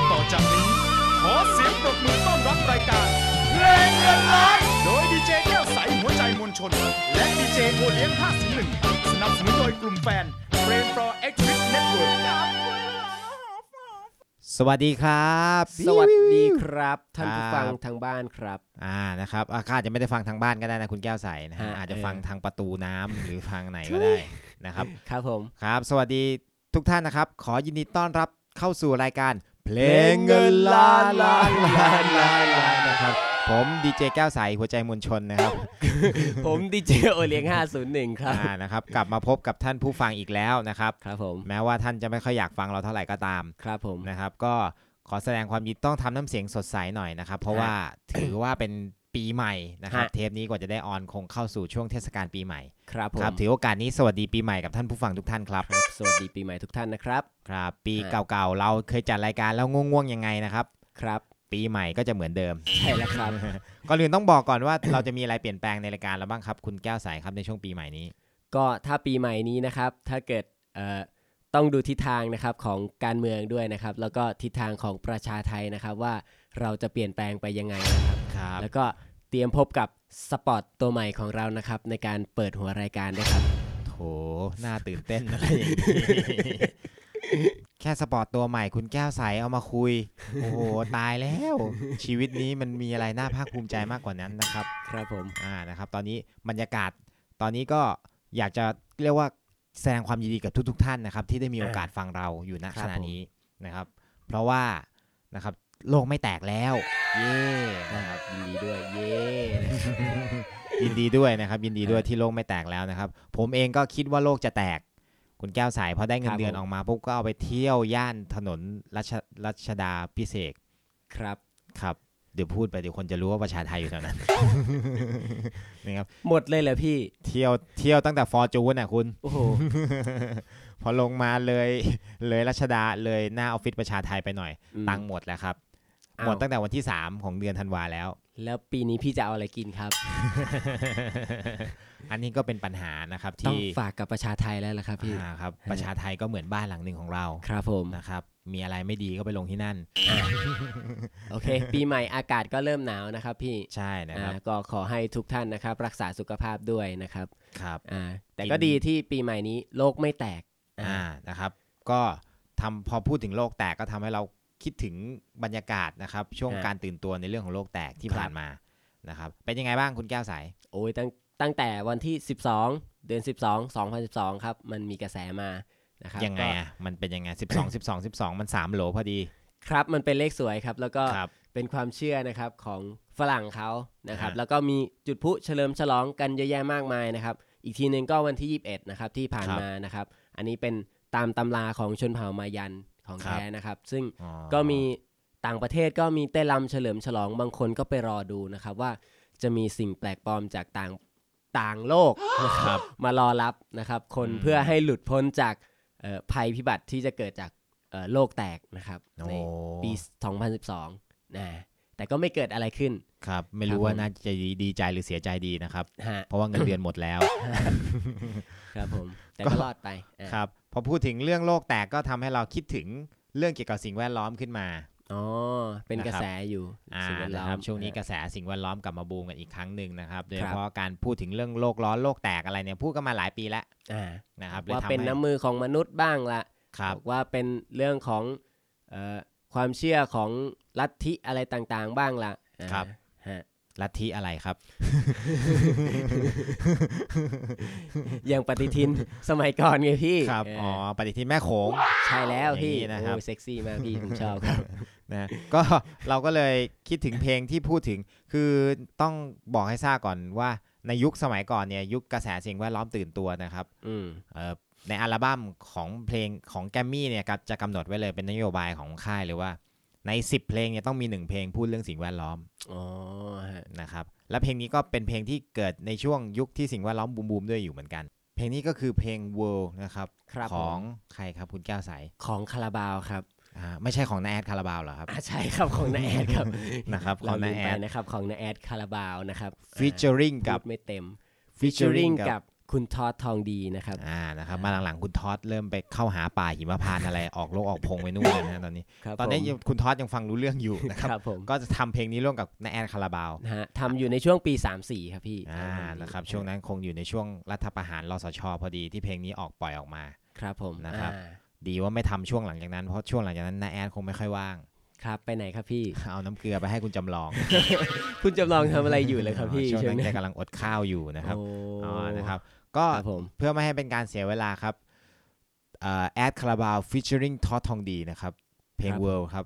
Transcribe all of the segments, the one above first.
ต่อจากนี้ขอเสียงปรบมือต้อนรับรายการเพลงเงินล้านโดยดีเจแก้วใสหัวใจมวลชนและดีเจโอเลี้ยง501สนับสนุนโดยกลุ่มแฟน Brain for Activist Network สวัสดีครับสวัสดีครับท่านผู้ฟังทางบ้านครับนะครับอาจจะไม่ได้ฟังทางบ้านก็ได้นะคุณแก้วใสนะฮะอาจจะฟังทางประตูน้ำหรือฟังไหนก็ได้นะครับครับผมครับสวัสดีทุกท่านนะครับขอยินดีต้อนรับเข้าสู่รายการเพลงเงินล้านนะครับผมดีเจแก้วใสหัวใจมวลชนนะครับผมดีเจโอเลี้ยง501ครับนะครับกลับมาพบกับท่านผู้ฟังอีกแล้วนะครับครับผมแม้ว่าท่านจะไม่ค่อยอยากฟังเราเท่าไหร่ก็ตามครับผมนะครับก็ขอแสดงความยินดีต้องทำน้ำเสียงสดใสหน่อยนะครับเพราะว่าถือว่าเป็นปีใหม่นะครับเทปนี้กว่าจะได้ออนคงเข้าสู่ช่วงเทศกาลปีใหม่ครับผมถือโอกาสนี้สวัสดีปีใหม่กับท่านผู้ฟังทุกท่านครับสวัสดีปีใหม่ทุกท่านนะครับครับปีเก่าๆเราเคยจัดรายการแล้วง่วงๆยังไงนะครับครับปีใหม่ก็จะเหมือนเดิมใช่แล้วครับก่อนอื่นต้องบอกก่อนว่าเราจะมีอะไรเปลี่ยนแปลงในรายการเราบ้างครับคุณแก้วใสครับในช่วงปีใหม่นี้ก็ถ้าปีใหม่นี้นะครับถ้าเกิดต้องดูทิศทางนะครับของการเมืองด้วยนะครับแล้วก็ทิศทางของประชาไทยนะครับว่าเราจะเปลี่ยนแปลงไปยังไงนะครับแล้วก็เตรียมพบกับสปอตตัวใหม่ของเรานะครับในการเปิดหัวรายการด้วยครับโถน่าตื่นเต้นอะไรอย่างนี้แค่สปอร์ตตัวใหม่คุณแก้วใสเอามาคุยโอ้โหตายแล้วชีวิตนี้มันมีอะไรน่าภาคภูมิใจมากกว่านั้นนะครับครับผมนะครับตอนนี้บรรยากาศตอนนี้ก็อยากจะเรียกว่าแสดงความยินดีกับทุกท่านนะครับที่ได้มีโอกาสฟังเราอยู่ณขณะนี้นะครับเพราะว่านะครับโลกไม่แตกแล้วเย้นะครับยินดีด้วยเย้ยินดีด้วยนะครับยินดีด้วยที่โลกไม่แตกแล้วนะครับผมเองก็คิดว่าโลกจะแตกคุณแก้วสายพอได้เงินเดือนออกมาปุ๊บก็เอาไปเที่ยวย่านถนนรัชดาพิเศษครับเดี๋ยวพูดไปเดี๋ยวคนจะรู้ว่าประชาไทยอยู่แถวนั้นนะครับหมดเลยเหรอพี่เที่ยวตั้งแต่ฟอร์จูนน่ะคุณโอ้โหพอลงมาเลยรัชดาเลยหน้าออฟฟิศประชาไทยไปหน่อยตังค์หมดแล้วครับหมดตั้งแต่วันที่3ของเดือนธันวาแล้วปีนี้พี่จะเอาอะไรกินครับอันนี้ก็เป็นปัญหานะครับที่ต้องฝากกับประชาไทยแล้วล่ะครับพี่ครับประชาไทยก็เหมือนบ้านหลังนึงของเราครับผมนะครับมีอะไรไม่ดีก็ไปลงที่นั่นโอเคปีใหม่อากาศก็เริ่มหนาวนะครับพี่ใช่นะครับก็ขอให้ทุกท่านนะครับรักษาสุขภาพด้วยนะครับครับแต่ก็ดีที่ปีใหม่นี้โลกไม่แตกนะครับก็พอพูดถึงโลกแตกก็ทำให้เราคิดถึงบรรยากาศนะครับช่วงการตื่นตัวในเรื่องของโลกแตกที่ผ่านมานะครับเป็นยังไงบ้างคุณแก้วใสโอ้ยตั้งแต่วันที่12เดือน12 2012ครับมันมีกระแสมานะครับยังไงมันเป็นยังไง12มัน3โหลพอดีครับมันเป็นเลขสวยครับแล้วก็เป็นความเชื่อนะครับของฝรั่งเขานะครับแล้วก็มีจุดพลุเฉลิมฉลองกันเยอะแยะมากมายนะครับอีกทีนึงก็วันที่21นะครับที่ผ่านมานะครับอันนี้เป็นตามตำราของชนเผ่ามายันของแท้นะครับซึ่งก็มีต่างประเทศก็มีเต้นรำเฉลิมฉลองบางคนก็ไปรอดูนะครับว่าจะมีสิ่งแปลกปลอมจากต่างโลกนะครับมารอรับนะครับคนเพื่อให้หลุดพ้นจากภัยพิบัติที่จะเกิดจากโลกแตกนะครับในปี2012แต่ก็ไม่เกิดอะไรขึ้นครับไม่รู้ว่าน่าจะดีใจหรือเสียใจดีนะครับเพราะว่าเงินเดือนหมดแล้วครับผมแต่ก็รอดไปครับพอพูดถึงเรื่องโลกแตกก็ทำให้เราคิดถึงเรื่องเกี่ยวกับสิ่งแวดล้อมขึ้นมาเป็นกระแสอยู่สิ่งแวดล้อมช่วงนี้กระแสสิ่งแวดล้อมกลับมาบูมกันอีกครั้งนึงนะครับโดยเฉพาะการพูดถึงเรื่องโลกร้อนโลกแตกอะไรเนี่ยพูดกันมาหลายปีแล้วนะครับว่าเป็นน้ำมือของมนุษย์บ้างละว่าเป็นเรื่องของความเชื่อของลัทธิอะไรต่างๆบ้างละครับลัทธิอะไรครับอย่างปฏิทินสมัยก่อนไงพี่ครับปฏิทินแม่โขงใช่แล้วพี่นะครับเซ็กซี่มากพี่ผมชอบครับนะก็เราก็เลยคิดถึงเพลงที่พูดถึงคือต้องบอกให้ทราบก่อนว่าในยุคสมัยก่อนเนี่ยยุคกระแสสิ่งแวดล้อมตื่นตัวนะครับในอัลบั้มของเพลงของแกรมมี่เนี่ยจะกำหนดไว้เลยเป็นนโยบายของค่ายเลยว่าใน10เพลงเนี่ยต้องมี1เพลงพูดเรื่องสิ่งแวดล้อมนะครับและเพลงนี้ก็เป็นเพลงที่เกิดในช่วงยุคที่สิ่งแวดล้อมบูมด้วยอยู่เหมือนกันเพลงนี้ก็คือเพลง World นะครับของใครครับคุณแก้วใสของคาราบาวครับไม่ใช่ของน้าแอดคาราบาวเหรอครับใช่ครับของน้าแอดครับนะครับของน้าแอดนะครับของน้าแอดคาราบาวนะครับ featuring กับไม่เต็ม featuring กับคุณทอดทองดีนะครับนะครับมาหลังๆคุณทอดเริ่มไปเข้าหาป่าหิมพานต์อะไรออกโลกออกพงไปนู่นแล้วนะตอนนี้คุณทอดยังฟังรู้เรื่องอยู่นะครับก็จะทำเพลงนี้ร่วมกับน้าแอนคาราบาวทำอยู่ในช่วงปี34ครับพี่นะครับช่วงนั้นคงอยู่ในช่วงรัฐประหารรสช.พอดีที่เพลงนี้ปล่อยออกมาครับผมนะครับดีว่าไม่ทำช่วงหลังจากนั้นเพราะช่วงหลังจากนั้นน้าแอนคงไม่ค่อยว่างครับไปไหนครับพี่เอาน้ำเกลือไปให้คุณจำลองคุณจำลองทำอะไรอยู่เลยครับพี่ช่วงนั้นแกกำลังอดข้าวอยู่นะครับนะครับก็เพื่อไม่ให้เป็นการเสียเวลาครับแอดคาราบาวฟีเจอริงทอดทองดีนะครับเพลง World ครับ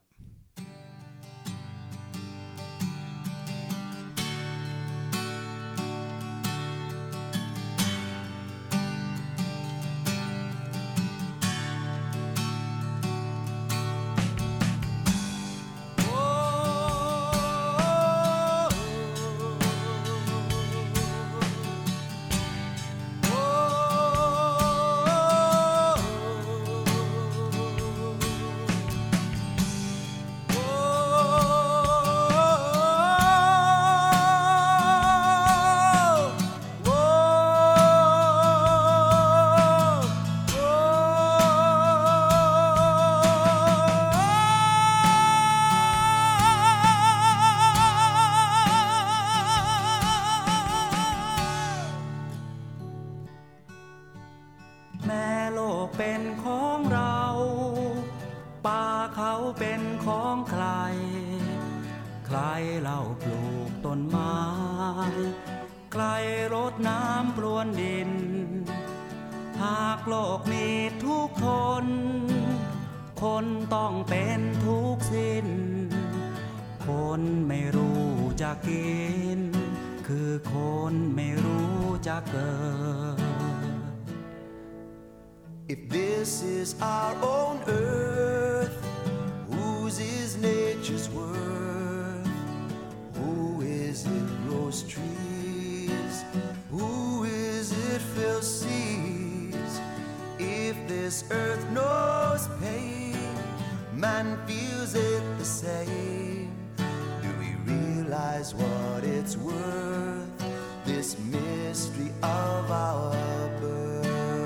If this is our own earth, whose is nature's worth? Who is it grows trees? Who is it fills seas? If this earth knows pain, man feels it the same. Do we realize what it's worth? This mystery of our birth.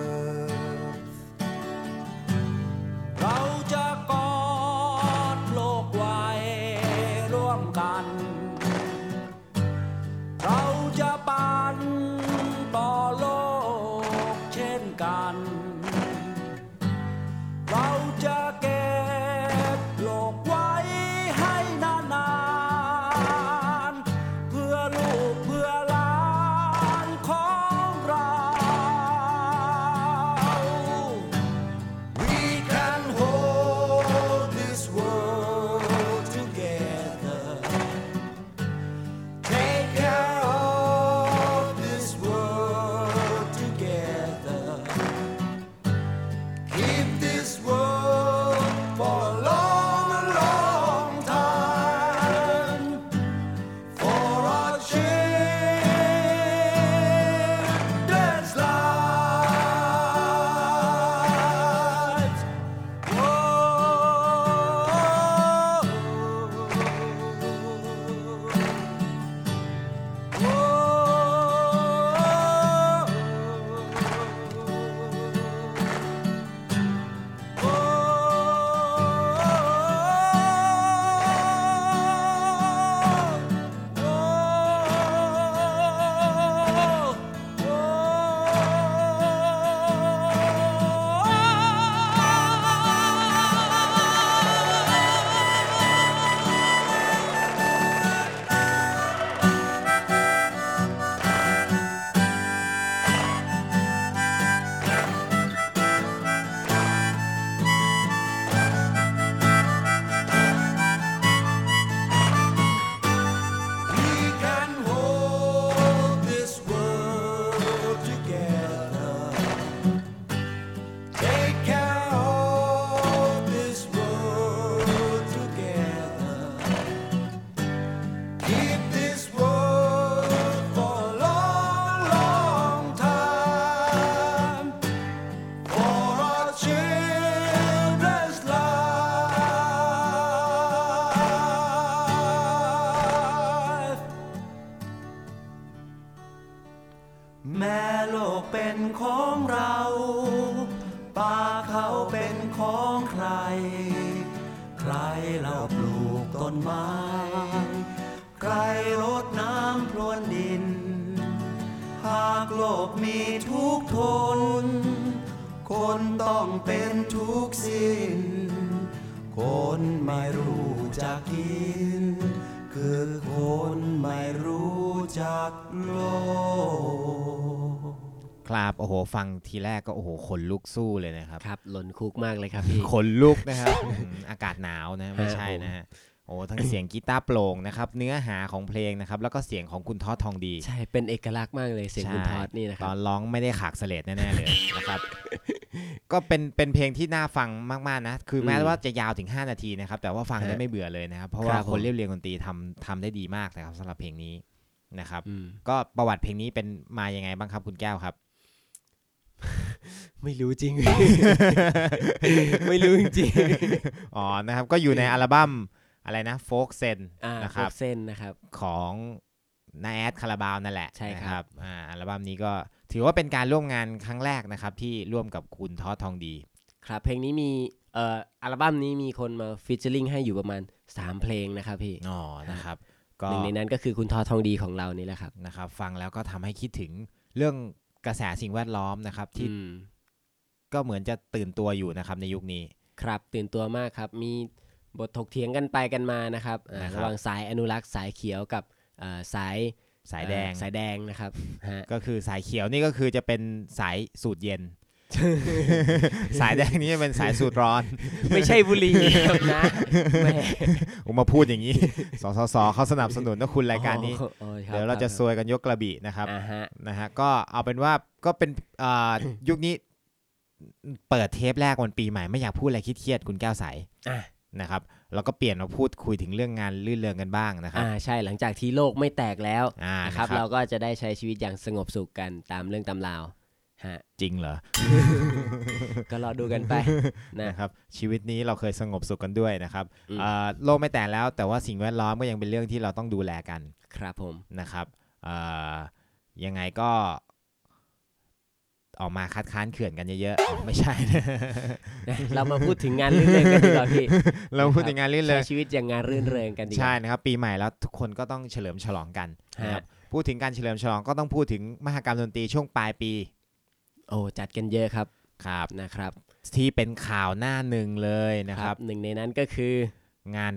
เราจะกอดโลกไว้ร่วมกันเราจะปั่นต่อโลกเช่นกันเราจะเก็บโลกไว้ให้นานๆเพื่อลูกเพื่อหลานของเราใครเล่าปลูกต้นไม้ใครรดน้ำพรวนดินหากโลกมีทุกทนคนต้องเป็นทุกสิ้นคนไม่รู้จักกินคือคนไม่รู้จักโลกครับโอ้โหฟังทีแรกก็โอ้โหขนลุกสู้เลยนะครับครับหล่นคุกมากเลยครับพี่ขนลุกนะครับอากาศหนาวนะไม่ใช่นะฮะโอ้ทั้งเสียงกีตาร์โปร่งนะครับเนื้อหาของเพลงนะครับแล้วก็เสียงของคุณทอดทองดีใช่เป็นเอกลักษณ์มากเลยเสียงคุณทอดนี่นะครับตอนร้องไม่ได้ขากเสลดแน่ๆเลยนะครับก็เป็นเพลงที่น่าฟังมากๆนะคือแม้ว่าจะยาวถึง5นาทีนะครับแต่ว่าฟังได้ไม่เบื่อเลยนะครับเพราะว่าคนเรียบเรียงดนตรีทำได้ดีมากนะครับสำหรับเพลงนี้นะครับก็ประวัติเพลงนี้เป็นมายังไงบ้างครับคุณแก้วครับไม่รู้จริง ไม่รู้จริงอ๋อนะครับก็อยู่ในอัลบั้มอะไรนะโฟกเซนนะครับโฟกเซนนะครับของนาแอดคาราบาวนั่นแหละใช่ครับอัลบั้มนี้ก็ถือว่าเป็นการร่วมงานครั้งแรกนะครับที่ร่วมกับคุณทอดทองดีครับเพลงนี้มีอัลบั้มนี้มีคนมาฟีเจอริ่งให้อยู่ประมาณ3เพลงนะครับพี่อ๋อนะครับก็หนึ่งในนั้นก็คือคุณทอดทองดีของเรานี่แหละครับนะครับฟังแล้วก็ทำให้คิดถึงเรื่องกระแสสิ่งแวดล้อมนะครับที่ก็เหมือนจะตื่นตัวอยู่นะครับในยุคนี้ครับตื่นตัวมากครับมีบทถกเถียงกันไปกันมานะครับระหว่างสายอนุรักษ์สายเขียวกับสายแดงนะครับก็คือสายเขียวนี่ก็คือจะเป็นสายสูตรเย็น สายแดงนี่เป็นสายสูตรร้อนไม่ใช่บุหรี่ครับนะแม่ผมมาพูดอย่างนี้สสเขาสนับสนุนนะคุณรายการนี้เดี๋ยวเราจะซวยกันยกกระบี่นะครับนะฮะก็เอาเป็นว่าก็เป็นยุคนี้เปิดเทปแรกวันปีใหม่ไม่อยากพูดอะไรเครียดๆคุณแก้วใสนะครับเราก็เปลี่ยนมาพูดคุยถึงเรื่องงานลื่นเริงกันบ้างนะครับใช่หลังจากที่โลกไม่แตกแล้วนะครับเราก็จะได้ใช้ชีวิตอย่างสงบสุขกันตามเรื่องตามราวจริงเหรอก็รอดูกันไปนะครับชีวิตนี้เราเคยสงบสุขกันด้วยนะครับโลกไม่แตกแล้วแต่ว่าสิ่งแวดล้อมก็ยังเป็นเรื่องที่เราต้องดูแลกันครับผมนะครับยังไงก็ออกมาคัดค้านเขื่อนกันเยอะๆไม่ใช่เรามาพูดถึงงานรื่นเริงกันดีกว่าพี่เราพูดถึงงานรื่นเริงใช้ชีวิตอย่างงานรื่นเริงกันดีใช่นะครับปีใหม่แล้วทุกคนก็ต้องเฉลิมฉลองกันนะครับพูดถึงการเฉลิมฉลองก็ต้องพูดถึงมหกรรมดนตรีช่วงปลายปีโอ้จัดกันเยอะครับครับนะครับที่เป็นข่าวหน้าหนึ่งเลยนะครับหนึ่งในนั้นก็คืองาน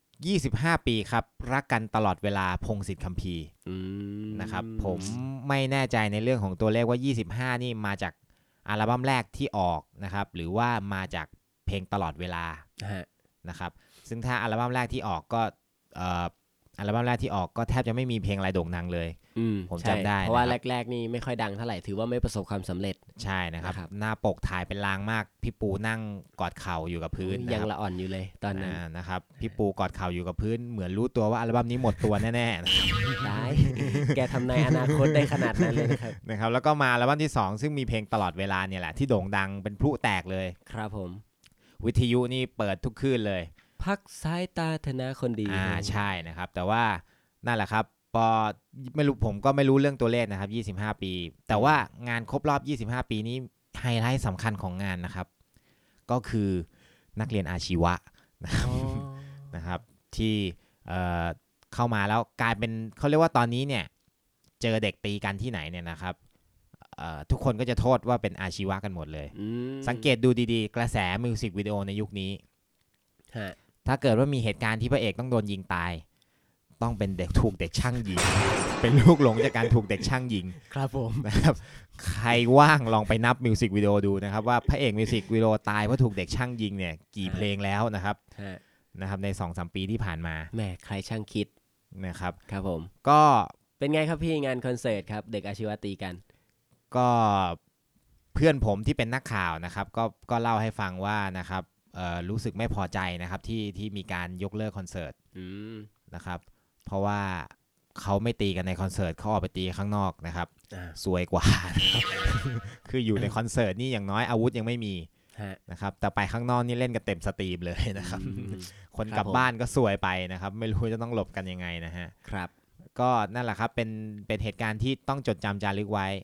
25ปีครับรักกันตลอดเวลาพงษ์สิทธิ์คัมภีร์นะครับผมไม่แน่ใจในเรื่องของตัวเลขว่า25นี่มาจากอัลบั้มแรกที่ออกนะครับหรือว่ามาจากเพลงตลอดเวลานะครับซึ่งถ้าอัลบั้มแรกที่ออกก็อัลบั้มแรกที่ออกก็แทบจะไม่มีเพลงอะไรโด่งดังเลยผมจำได้เพราะว่าแรกๆนี่ไม่ค่อยดังเท่าไหร่ถือว่าไม่ประสบความสำเร็จใช่นะครับหน้าปกถ่ายเป็นลางมากพี่ปูนั่งกอดเข่าอยู่กับพื้นยังละอ่อนอยู่เลยตอนนั้นนะครับพี่ปูกอดเข่าอยู่กับพื้นเหมือนรู้ตัวว่าอัลบั้มนี้หมดตัวแน่ๆได้แกทำนายอนาคตได้ขนาดนั้นเลยนะครับแล้วก็มาอัลบั้มที่2ซึ่งมีเพลงตลอดเวลาเนี่ยแหละที่โด่งดังเป็นพลุแตกเลยครับผมวิทยุนี่เปิดทุกคืนเลยพักสายตาธนาคนดีใช่นะครับแต่ว่านั่นแหละครับพอไม่รู้ผมก็ไม่รู้เรื่องตัวเลขนะครับ25ปีแต่ว่างานครบรอบ25ปีนี้ไฮไลท์สำคัญของงานนะครับก็คือนักเรียนอาชีวะนะครับที่เข้ามาแล้วกลายเป็นเขาเรียกว่าตอนนี้เนี่ยเจอเด็กตีกันที่ไหนเนี่ยนะครับทุกคนก็จะโทษว่าเป็นอาชีวะกันหมดเลยสังเกตดูดีๆกระแสมิวสิกวิดีโอในยุคนี้ถ้าเกิดว่ามีเหตุการณ์ที่พระเอกต้องโดนยิงตายต้องเป็นเด็กถูกเด็กช่างยิงเป็นลูกหลงจากการถูกเด็กช่างยิงครับผมนะครับใครว่างลองไปนับมิวสิกวิดีโอดูนะครับว่าพระเอกมิวสิกวิดีโอตายเพราะถูกเด็กช่างยิงเนี่ยกี่เพลงแล้วนะครับใน 2-3 ปีที่ผ่านมาแม่ใครช่างคิดนะครับครับผมก็เป็นไงครับพี่งานคอนเสิร์ตครับเด็กอาชีวะตีกันก็เพื่อนผมที่เป็นนักข่าวนะครับก็เล่าให้ฟังว่านะครับรู้สึกไม่พอใจนะครับที่มีการยกเลิกคอนเสิร์ตนะครับเพราะว่าเขาไม่ตีกันในคอนเสิร์ตเขาออกไปตีข้างนอกนะครับสวยกว่าคืออยู่ในคอนเสิร์ตนี่อย่างน้อยอาวุธยังไม่มีนะครับแต่ไปข้างนอกนี่เล่นกันเต็มสตรีมเลยนะครับคนกลับบ้านก็สวยไปนะครับไม่รู้จะต้องหลบกันยังไงนะฮะครับก็นั่นแหละครับเป็นเหตุการณ์ที่ต้องจดจำจารึกไว้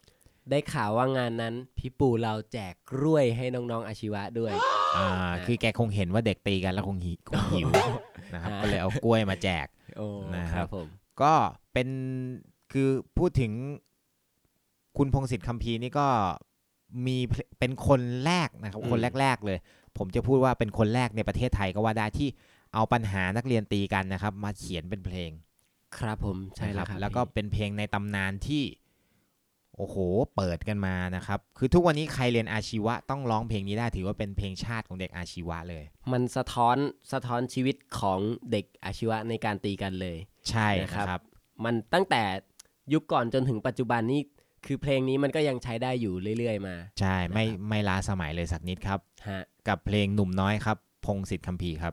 ได้ข่าวว่างานนั้นพี่ปูเราแจกกล้วยให้น้องๆอาชีวะด้วยคือแกคงเห็นว่าเด็กตีกันแล้วคงหิวนะครับก็เลยเอากล้วยมาแจกนะครับก็เป็นคือพูดถึงคุณพงษ์สิทธิ์คัมภีร์นี่ก็มีเป็นคนแรกนะครับคนแรกๆเลยผมจะพูดว่าเป็นคนแรกในประเทศไทยก็ว่าได้ที่เอาปัญหานักเรียนตีกันนะครับมาเขียนเป็นเพลงครับผมใช่แล้วครับแล้วก็เป็นเพลงในตำนานที่โอ้โหเปิดกันมานะครับคือทุกวันนี้ใครเรียนอาชีวะต้องร้องเพลงนี้ได้ถือว่าเป็นเพลงชาติของเด็กอาชีวะเลยมันสะท้อนชีวิตของเด็กอาชีวะในการตีกันเลยใช่ครับมันตั้งแต่ยุคก่อนจนถึงปัจจุบันนี้คือเพลงนี้มันก็ยังใช้ได้อยู่เรื่อยๆมาใช่ไม่ล้าสมัยเลยสักนิดครับกับเพลงหนุ่มน้อยครับพงษ์สิทธิ์คัมภีร์ครับ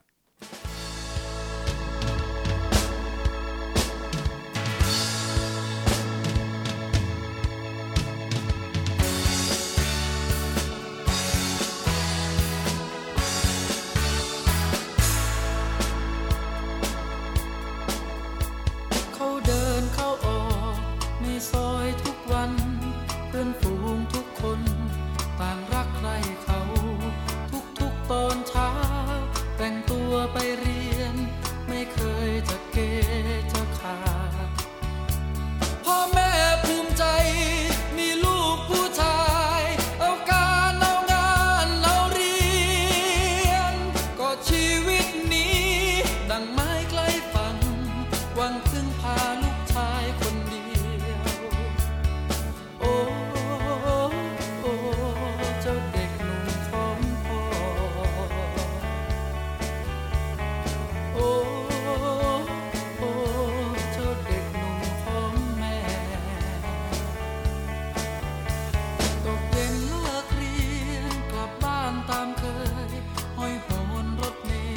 ตกเย็นเลิกเรียนกลับบ้านตามเคยห้อยโหนรถเมล์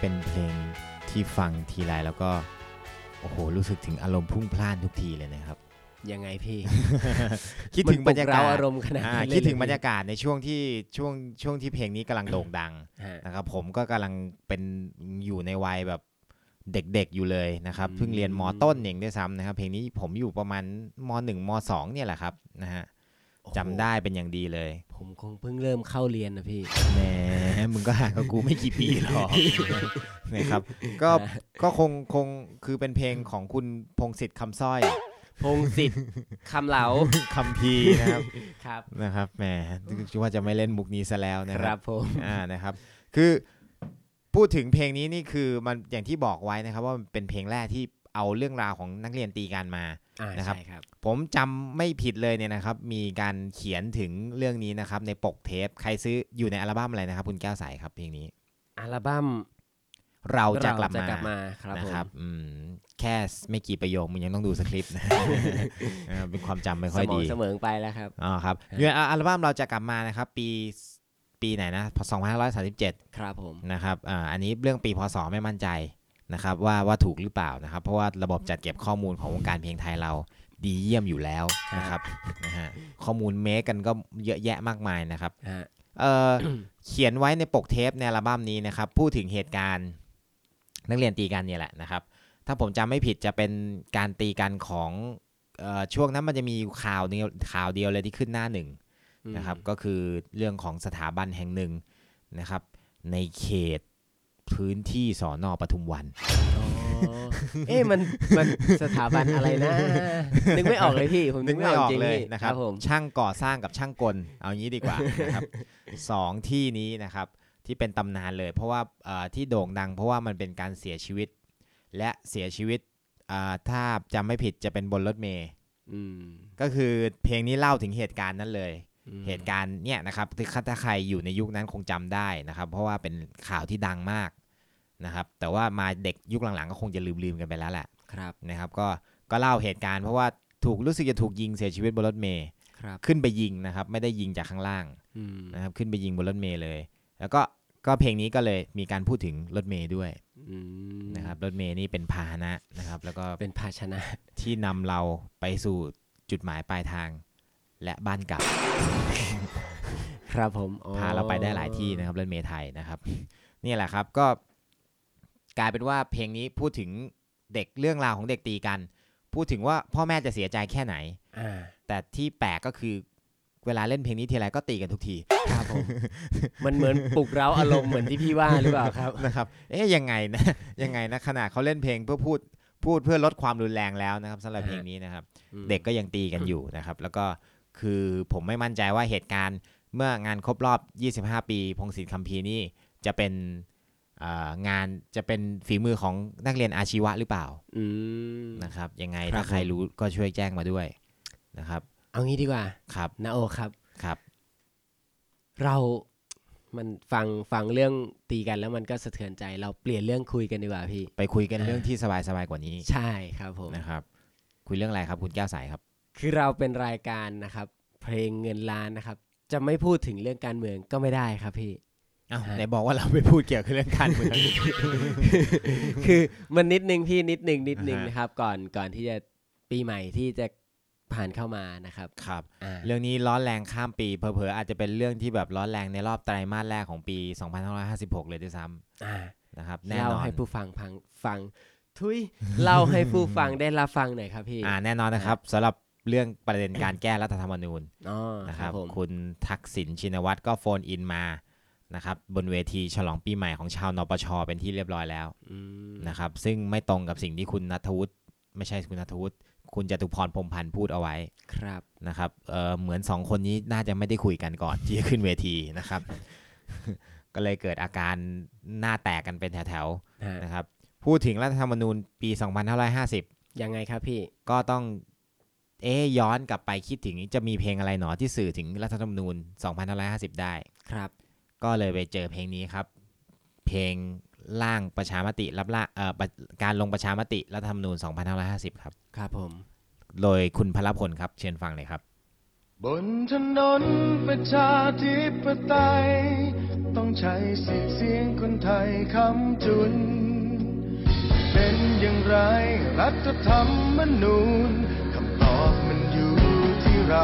เป็นเพลงที่ฟังทีไรแล้วก็โอ้โหรู้สึกถึงอารมณ์พุ่งพล่านทุกทีเลยนะครับยังไงพี่คิดถึงบรรยากาศอารมณ์ขนาดนี้คิดถึงบรรยากาศในช่วงที่เพลงนี้กำลังโด่งดังนะครับผมก็กำลังเป็นอยู่ในวัยแบบเด็กๆอยู่เลยนะครับเพิ่งเรียนม.ต้นเองด้วยซ้ำนะครับเพลงนี้ผมอยู่ประมาณม.1 ม.2 เนี่ยแหละครับนะฮะจำได้เป็นอย่างดีเลยผมคงเพิ่งเริ่มเข้าเรียนนะพี่แหมมึงก็ห่างกับกูไม่กี่ปีหรอกนะครับก็คงคือเป็นเพลงของคุณพงษ์สิทธิ์คำสร้อยพงษ์สิทธิ์คำเหลาคัมภีร์นะครับครับนะครับแหมคิดว่าจะไม่เล่นมุกนี้ซะแล้วนะครับผมนะครับคือพูดถึงเพลงนี้นี่คือมันอย่างที่บอกไว้นะครับว่ามันเป็นเพลงแรกที่เอาเรื่องราวของนักเรียนตีกันมานะครับผมจำไม่ผิดเลยเนี่ยนะครับมีการเขียนถึงเรื่องนี้นะครับในปกเทปใครซื้ออยู่ในอัลบั้มอะไรนะครับคุณแก้วใสครับเพลงนี้อัลบั้มเราจะกลับมานะครับแค่ไม่กี่ประโยคมึงยังต้องดูสคริปต์นะเป็นความจำไม่ค่อยดีเสมอไปแล้วครับครับอยู่ในอัลบั้มเราจะกลับมานะครับปีไหนนะ2537 ครับผมนะครับอันนี้เรื่องปีพศไม่มั่นใจนะครับว่าถูกหรือเปล่านะครับเพราะว่าระบบจัดเก็บข้อมูลของวงการเพลงไทยเราดีเยี่ยมอยู่แล้วนะครับนะฮะข้อมูลเมคกันก็เยอะแยะมากมายนะครับเขียนไว้ในปกเทปในอัลบั้มนี้นะครับพูดถึงเหตุการณ์นักเรียนตีกันเนี่ยแหละนะครับถ้าผมจำไม่ผิดจะเป็นการตีกันของช่วงนั้นมันจะมีข่าวเดียวเลยที่ขึ้นหน้าหนึ่งนะครับก็คือเรื่องของสถาบันแห่งหนึ่งนะครับในเขตพื้นที่สน.ปทุมวันมันสถาบันอะไรนะนึกไม่ออกเลยพี่ผมนึกไม่ออกจริงเลยนะครับช่างก่อสร้างกับช่างกลเอางี้ดีกว่านะครับ2ที่นี้นะครับที่เป็นตำนานเลยเพราะว่าที่โด่งดังเพราะว่ามันเป็นการเสียชีวิตและเสียชีวิตถ้าจำไม่ผิดจะเป็นบนรถเมล์ก็คือเพลงนี้เล่าถึงเหตุการณ์นั้นเลยเหตุการณ์เนี่ยนะครับถ้าใครอยู่ในยุคนั้นคงจำได้นะครับเพราะว่าเป็นข่าวที่ดังมากนะครับแต่ว่ามาเด็กยุคหลังๆก็คงจะลืมกันไปแล้วแหละนะครับก็เล่าเหตุการณ์เพราะว่ารู้สึกจะถูกยิงเสียชีวิตบนรถเมล์ขึ้นไปยิงนะครับไม่ได้ยิงจากข้างล่างนะครับขึ้นไปยิงบนรถเมล์เลยแล้วก็เพลงนี้ก็เลยมีการพูดถึงรถเมล์ด้วยนะครับรถเมล์นี่เป็นพาหนะนะครับแล้วก็เป็นภาชนะที่นำเราไปสู่จุดหมายปลายทางและบ้านกลับครับผมพาเราไปได้หลายที่นะครับรถเมล์ไทยนะครับนี่แหละครับก็กลายเป็นว่าเพลงนี้พูดถึงเด็กเรื่องราวของเด็กตีกันพูดถึงว่าพ่อแม่จะเสียใจแค่ไหนแต่ที่แปลกก็คือเวลาเล่นเพลงนี้ทีไรก็ตีกันทุกทีครับผมมันเหมือนปลุกเร้าอารมณ์เหมือนที่พี่ว่าหรือเปล่าครับนะครับยังไงนะขนาดเขาเล่นเพลงเพื่อพูดเพื่อลดความรุนแรงแล้วนะครับสำหรับเพลงนี้นะครับเด็กก็ยังตีกันอยู่นะครับแล้วก็คือผมไม่มั่นใจว่าเหตุการณ์เมื่องานครบรอบ25ปีพงษ์สิทธิ์คัมภีร์นี่จะเป็นงานจะเป็นฝีมือของนักเรียนอาชีวะหรือเปล่านะครับยังไงถ้าใครรู้ก็ช่วยแจ้งมาด้วยนะครับเอางี้ดีกว่าครับนาโอครับครับเรามันฟังเรื่องตีกันแล้วมันก็สะเทือนใจเราเปลี่ยนเรื่องคุยกันดีกว่าพี่ไปคุยกันเรื่องที่สบายกว่านี้ใช่ครับผมนะครับคุยเรื่องอะไรครับคุณแก้วใสครับคือเราเป็นรายการนะครับเพลงเงินล้านนะครับจะไม่พูดถึงเรื่องการเมืองก็ไม่ได้ครับพี่ไหนบอกว่าเราไม่พูดเกี่ยวกับเรื่องการเมืองคือมันนิดนึงพี่นิดนึงนะครับก่อนที่จะปีใหม่ที่จะผ่านเข้ามานะครับครับเรื่องนี้ร้อนแรงข้ามปีเผลอๆอาจจะเป็นเรื่องที่แบบร้อนแรงในรอบไตรมาสแรกของปี2556เลยด้วยซ้ำนะครับแน่นอนเล่าให้ผู้ฟังเล่าให้ผู้ฟังได้รับฟังหน่อยครับพี่แน่นอนนะครับสำหรับเรื่องประเด็นการแก้รัฐธรรมนูญนะครับคุณทักษิณชินวัตรก็โฟนอินมานะครับบนเวทีฉลองปีใหม่ของชาวนปช.เป็นที่เรียบร้อยแล้วนะครับซึ่งไม่ตรงกับสิ่งที่คุณณัฐวุฒิไม่ใช่คุณณัฐวุฒิคุณจตุพรพรหมพันธ์พูดเอาไว้ครับนะครับเหมือน2คนนี้น่าจะไม่ได้คุยกันก่อนที่จะขึ้นเวทีนะครับก็เลยเกิดอาการหน้าแตกกันเป็นแถวๆนะครับพูดถึงรัฐธรรมนูญปี2550 ยังไงครับพี่ก็ต้องย้อนกลับไปคิดถึงจะมีเพลงอะไรหนอที่สื่อถึงรัฐธรรมนูญ2550ได้ครับก็เลยไปเจอเพลงนี้ครับเพลงร่างประชามติรับการลงประชามติรัฐธรรมนูญ2550ครับครับผมโดยคุณพลพลครับเชิญฟังเลยครับบนถนนประชาธิปไตยต้องใช้สิทธิเสียงคนไทยค้ำจุนเป็นอย่างไรรัฐธรรมนูญคำตอบมันอยู่ที่เรา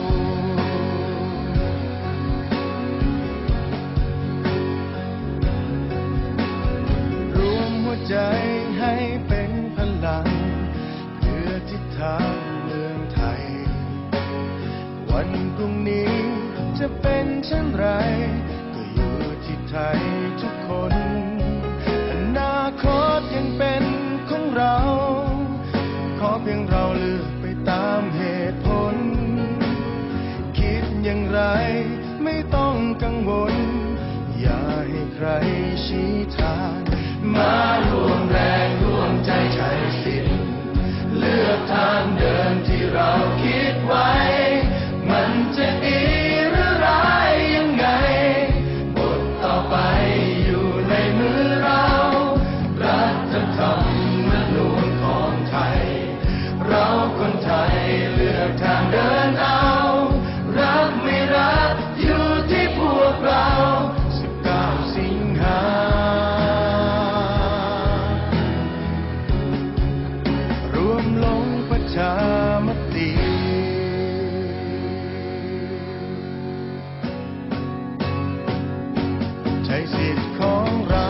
รวมหัวใจให้เป็นพลังเพื่อทิศทางเมืองไทยวันพรุ่งนี้จะเป็นเช่นไรก็อยู่ที่ไทยทุกคนอนาคตยังเป็นของเราขอเพียงเราเลือกไปตามเหตุผลคิดอย่างไรไม่ต้องกังวลอย่าให้ใครชี้ทางมารวมแรงร่วมใจใช้สิทธิ์เลือกทางเดินที่เราคิดไว้มันจะดีหรือร้ายยังไงบทต่อไปอยู่ในมือเรารัฐธรรมนูญของไทยเราคนไทยเลือกทางเดินเอารักไม่รักอยู่ที่พวกเรา19 สิงหารวมลงประชามติใช้สิทธิ์ของเรา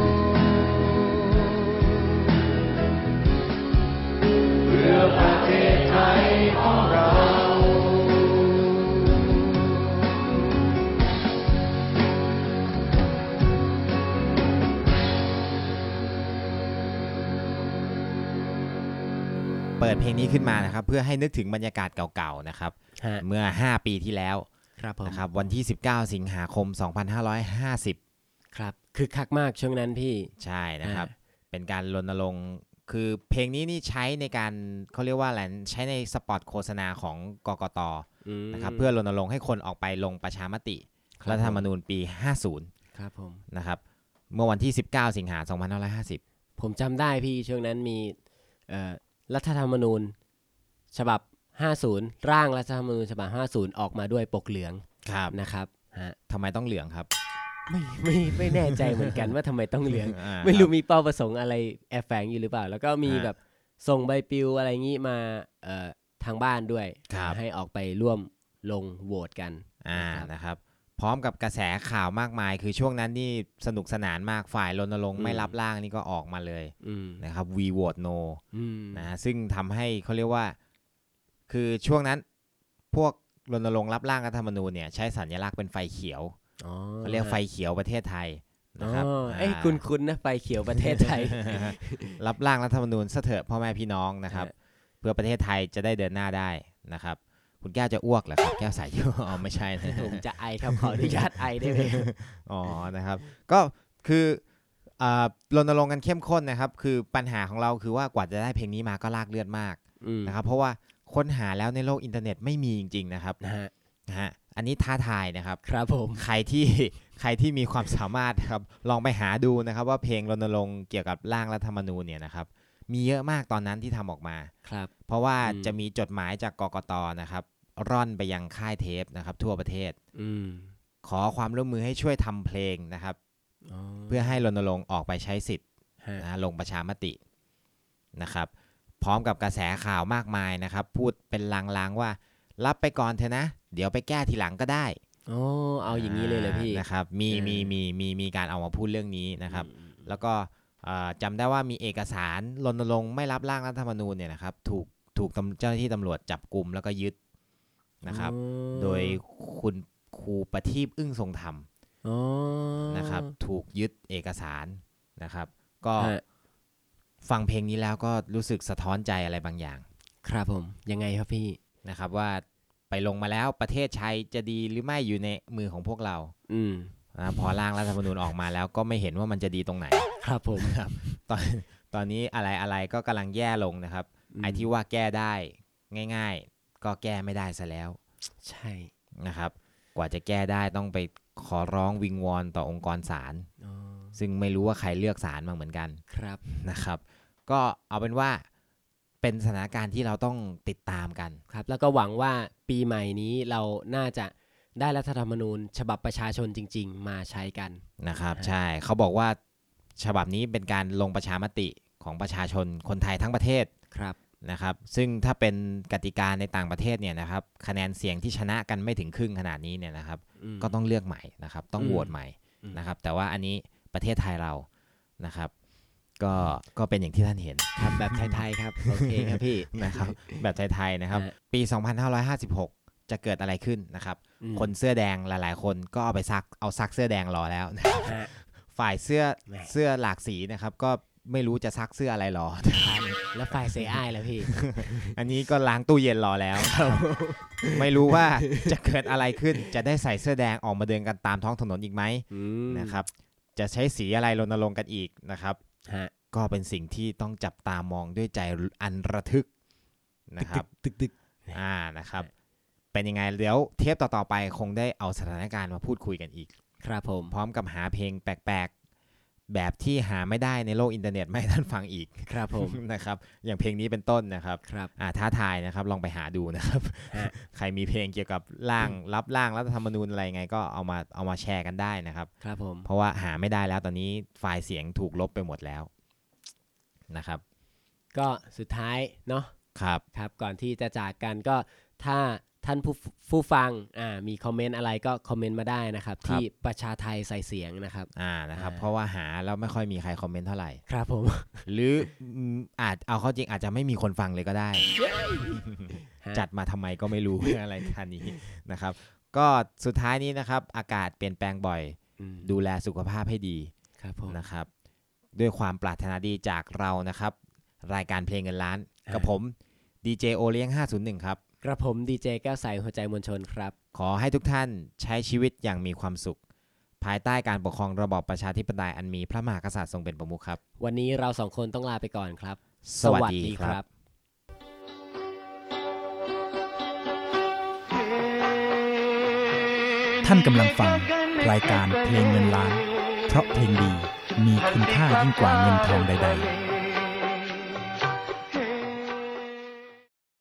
เพื่อประเทศไทยของเราเปิดเพลงนี้ขึ้นมานะครับเพื่อให้นึกถึงบรรยากาศเก่าๆนะครับเมื่อ5 ปีที่แล้วนะครับวันที่19 สิงหาคม 2550 ครับคึกคักมากช่วงนั้นพี่ใช่นะครับเป็นการรณรงค์คือเพลงนี้นี่ใช้ในการเขาเรียกว่าอะไรใช้ในสปอตโฆษณาของกกต.นะครับเพื่อรณรงค์ให้คนออกไปลงประชามติรัฐธรรมนูญปี50 ครับผมนะครับเมื่อวันที่19 สิงหาคม 2550 ผมจำได้พี่ช่วงนั้นมีรัฐธรรมนูญฉบับ50ร่างรัฐธรรมนูญฉบับ50ออกมาด้วยปกเหลืองนะครับทำไมต้องเหลืองครับไม่แน่ใจเหมือนกันว่าทำไมต้องเหลือง ไม่รู้มีเป้าประสงค์อะไรแอบแฝงอยู่หรือเปล่าแล้วก็มีแบบส่งใบปลิวอะไรงี้มาทางบ้านด้วยให้ออกไปร่วมลงโหวตกันนะครับพร้อมกับกระแสข่าวมากมายคือช่วงนั้นนี่สนุกสนานมากฝ่ายรณรงค์ไม่รับร่างนี่ก็ออกมาเลยนะครับ We Vote No นะซึ่งทำให้เขาเรียกว่าคือช่วงนั้นพวกรณรงค์รับร่างรัฐธรรมนูญเนี่ยใช้สัญลักษณ์เป็นไฟเขียวเขาเรียกไฟเขียวประเทศไทยนะครับคุณนะไฟเขียวประเทศไทยรับร่างรัฐธรรมนูญซะเถอะพ่อแม่พี่น้องนะครับเพื่อประเทศไทยจะได้เดินหน้าได้นะครับคุณแก้วจะอ้วกเหรอครับแก้วใส่อยู่ไม่ใช่นะผมจะไอครับขออนุญาตไอได้ไหมนะครับก็คือรณรงค์กันเข้มข้นนะครับคือปัญหาของเราคือว่ากว่าจะได้เพลงนี้มาก็ลากเลือดมากนะครับเพราะว่าค้นหาแล้วในโลกอินเทอร์เน็ตไม่มีจริงๆนะครับนะฮะอันนี้ท้าทายนะครับครับผมใครที่มีความสามารถครับลองไปหาดูนะครับว่าเพลงรณรงค์เกี่ยวกับร่างรัฐธรรมนูญเนี่ยนะครับมีเยอะมากตอนนั้นที่ทำออกมาครับเพราะว่าจะมีจดหมายจากกกต.นะครับร่อนไปยังค่ายเทปนะครับทั่วประเทศขอความร่วมมือให้ช่วยทำเพลงนะครับเพื่อให้รณรงค์ออกไปใช้สิทธิ์ลงประชามตินะครับพร้อมกับกระแสข่าวมากมายนะครับพูดเป็นลางๆว่ารับไปก่อนเถอะนะเดี๋ยวไปแก้ทีหลังก็ได้เอาอย่างนี้เลยเลยพี่นะครับมีการเอามาพูดเรื่องนี้นะครับแล้วก็จำได้ว่ามีเอกสารรณรงค์ไม่รับร่างรัฐธรรมนูญเนี่ยนะครับถูกเจ้าหน้าที่ตำรวจจับกุมแล้วก็ยึดนะครับโดยคุณครูประทีปอึ้งทรงธรรมนะครับถูกยึดเอกสารนะครับก็ฟังเพลงนี้แล้วก็รู้สึกสะท้อนใจอะไรบางอย่างครับผมยังไงครับพี่นะครับว่าไปลงมาแล้วประเทศไทยจะดีหรือไม่อยู่ในมือของพวกเรานะพอร่างรัฐธรรมนูญออกมาแล้วก็ไม่เห็นว่ามันจะดีตรงไหนครับผมครับตอนนี้อะไรก็กำลังแย่ลงนะครับไอ้ที่ว่าแก้ได้ง่ายๆก็แก้ไม่ได้ซะแล้วใช่นะครับกว่าจะแก้ได้ต้องไปขอร้องวิงวอนต่อองค์กรศาลซึ่งไม่รู้ว่าใครเลือกศาลมาเหมือนกันครับนะครับก็เอาเป็นว่าเป็นสถานการณ์ที่เราต้องติดตามกันครับแล้วก็หวังว่าปีใหม่นี้เราน่าจะได้รัฐธรรมนูญฉบับประชาชนจริงๆมาใช้กันนะครับใช่เขาบอกว่าฉบับนี้เป็นการลงประชามติของประชาชนคนไทยทั้งประเทศครับนะครับซึ่งถ้าเป็นกติกาในต่างประเทศเนี่ยนะครับคะแนนเสียงที่ชนะกันไม่ถึงครึ่งขนาดนี้เนี่ยนะครับก็ต้องเลือกใหม่นะครับต้องโหวตใหม่นะครับแต่ว่าอันนี้ประเทศไทยเรานะครับก็เป็นอย่างที่ท่านเห็นครับแบบไทยๆครับโอเคครับพี่นะครับแบบไทยๆนะครับปี2556จะเกิดอะไรขึ้นนะครับคนเสื้อแดงหลายๆคนก็เอาซักเสื้อแดงรอแล้วฝ่ายเสื้อหลากสีนะครับก็ไม่รู้จะซักเสื้ออะไรรอแล้วฝ่ายเซอ้ายแล้วพี่อันนี้ก็ล้างตู้เย็นรอแล้วไม่รู้ว่าจะเกิดอะไรขึ้นจะได้ใส่เสื้อแดงออกมาเดินกันตามท้องถนนอีกไหมนะครับจะใช้สีอะไรรณรงค์กันอีกนะครับก็เป็นสิ่งที่ต้องจับตามองด้วยใจอันระทึกนะครับตึกนะครับเป็นยังไงเดี๋ยวเทปต่อๆไปคงได้เอาสถานการณ์มาพูดคุยกันอีกครับผมพร้อมกับหาเพลงแปลกๆแบบที่หาไม่ได้ในโลกอินเทอร์เน็ตไม่ให้ท่านฟังอีกครับผมนะครับอย่างเพลงนี้เป็นต้นนะครับท้าทายนะครับลองไปหาดูนะครับใครมีเพลงเกี่ยวกับรับร่างรัฐธรรมนูญอะไรไงก็เอามาแชร์กันได้นะครับครับผมเพราะว่าหาไม่ได้แล้วตอนนี้ไฟล์เสียงถูกลบไปหมดแล้วนะครับก็สุดท้ายเนาะครับก่อนที่จะจากกันก็ถ้าท่านผู้ฟังมีคอมเมนต์อะไรก็คอมเมนต์มาได้นะครับที่ประชาไทยใส่เสียงนะครับนะครับเพราะว่าหาแล้วไม่ค่อยมีใครคอมเมนต์เท่าไหร่ครับผมหรือเอาเข้าจริงอาจจะไม่มีคนฟังเลยก็ได้ จัดมาทำไมก็ไม่รู้อะไรท่านี้นะครับก็สุดท้ายนี้นะครับอากาศเปลี่ยนแปลงบ่อยดูแลสุขภาพให้ดีนะครับด้วยความปรารถนาดีจากเรานะครับรายการเพลงเงินล้านกับผมดีเจโอเลี้ยง501ครับกระผมดีเจแก้วใสหัวใจมวลชนครับขอให้ทุกท่านใช้ชีวิตอย่างมีความสุขภายใต้การปกครองระบอบประชาธิปไตยอันมีพระมหากษัตริย์ทรงเป็นประมุขครับวันนี้เราสองคนต้องลาไปก่อนครับสวัสดีครับท่านกำลังฟังรายการเพลงเงินล้านเพราะเพลงดีมีคุณค่ายิ่งกว่าเงินทองใดๆ